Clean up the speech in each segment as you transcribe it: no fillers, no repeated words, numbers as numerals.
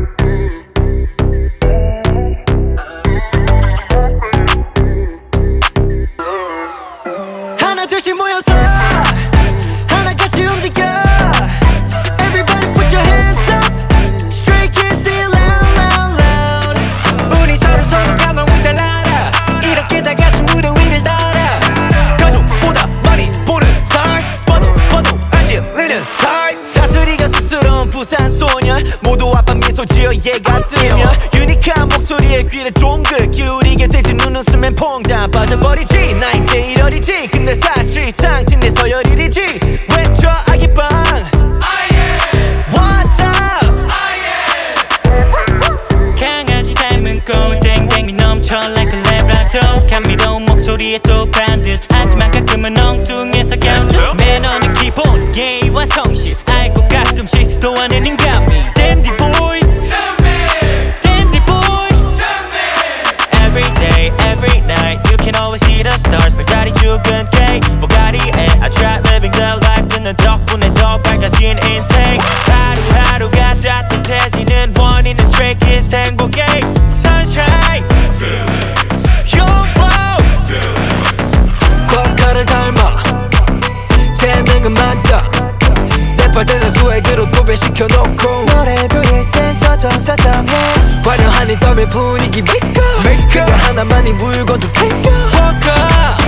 하나 둘씩 모여서 하나같이 움직여. Everybody put your hands up. Straight kids say it loud, loud, loud. 우리 서로 감동을 잘 알아. 이렇게 다 같이 무대 위를 달아. 가족보다 많이 보는 삶. 봐도 안 질리는 타입. 사투리가 쑥스러운 부산 소녀. 모두 아빠 미소 지어 얘가 뜨면 유니크한 목소리에 귀를 쫑긋 기울이게 되지. 눈 웃으면 퐁당 빠져버리지. 나 이제 이러리지. 근데 사실상 진내 서열이지. 외쳐 아기빵 What's up? 강아지 닮은 꼴 땡땡미 넘쳐 like a labrador. 감미로운 목소리에 또 반듯 하지만 가끔은 엉뚱해서 갸우뚱. 매너는 기본 예의와 성실 알고 가끔씩 시도하는 인간미. Dandy boys Dandy boys Every day every night you can always see the stars. 별자리 죽은 K 보가리에 I try living the life 듣는 덕분에 더 밝아진 인생. 하루하루가 따뜻해지는 원인은 Stray Kids 행복해. Sunshine 쿼카를 닮아 재능은 만다. 랩할 때는 수액으로 도배시켜놓고 노래 부를 땐 서정서정해. 화려한 이 땀의 분위기 메이크업 그거 하나만이 물건 좀 챙겨. 쿼카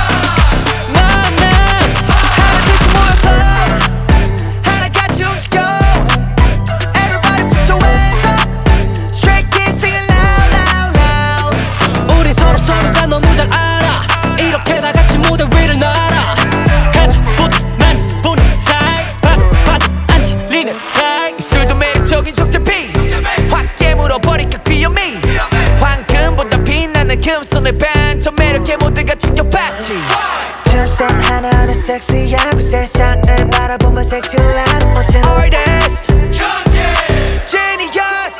너무 잘 알아. 이렇게 다 같이 무대 위를 날아. 가족보다만 보는 사이. 봐도 안 질리는 타입. 입술도 매력적인 족제비 확 깨물어버릴까 귀요미. 황금보다 빛나는 금손의 반전 매력의 모두가 충격받지. 춤선 하나는 섹시하고 세상을 바라보면 섹시한 멋진 artist 현재 Genius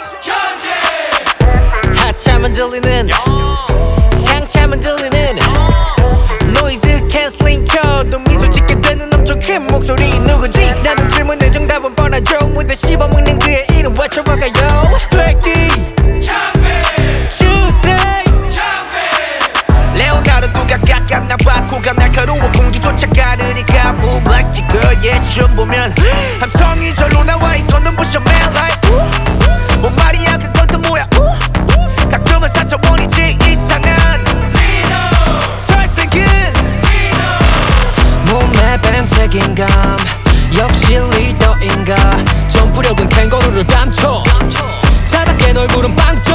현재. 하찮은 들리는 상참은 들리는 노이즈 캔슬링 켜도 미소 짓게 되는 엄청 큰 목소리 누구지? 라는 질문에 정답은 뻔하죠. 무대 씹어먹는 그의 이름 외쳐볼까요? 백기 창배 주대 창배 레오나르도가 가깝 나바코가 날카로워 공기조차 가르니까 Move like 지그의 춤 보면 함성이 절로 나와 이거는 부셔 man like 뭔 말이야 그건 또 뭐야 가끔은 사차원이지 이상한 책임감 역시 리더인가. 점프력은 캥거루를 감춰 자다 깬 얼굴은 빵점.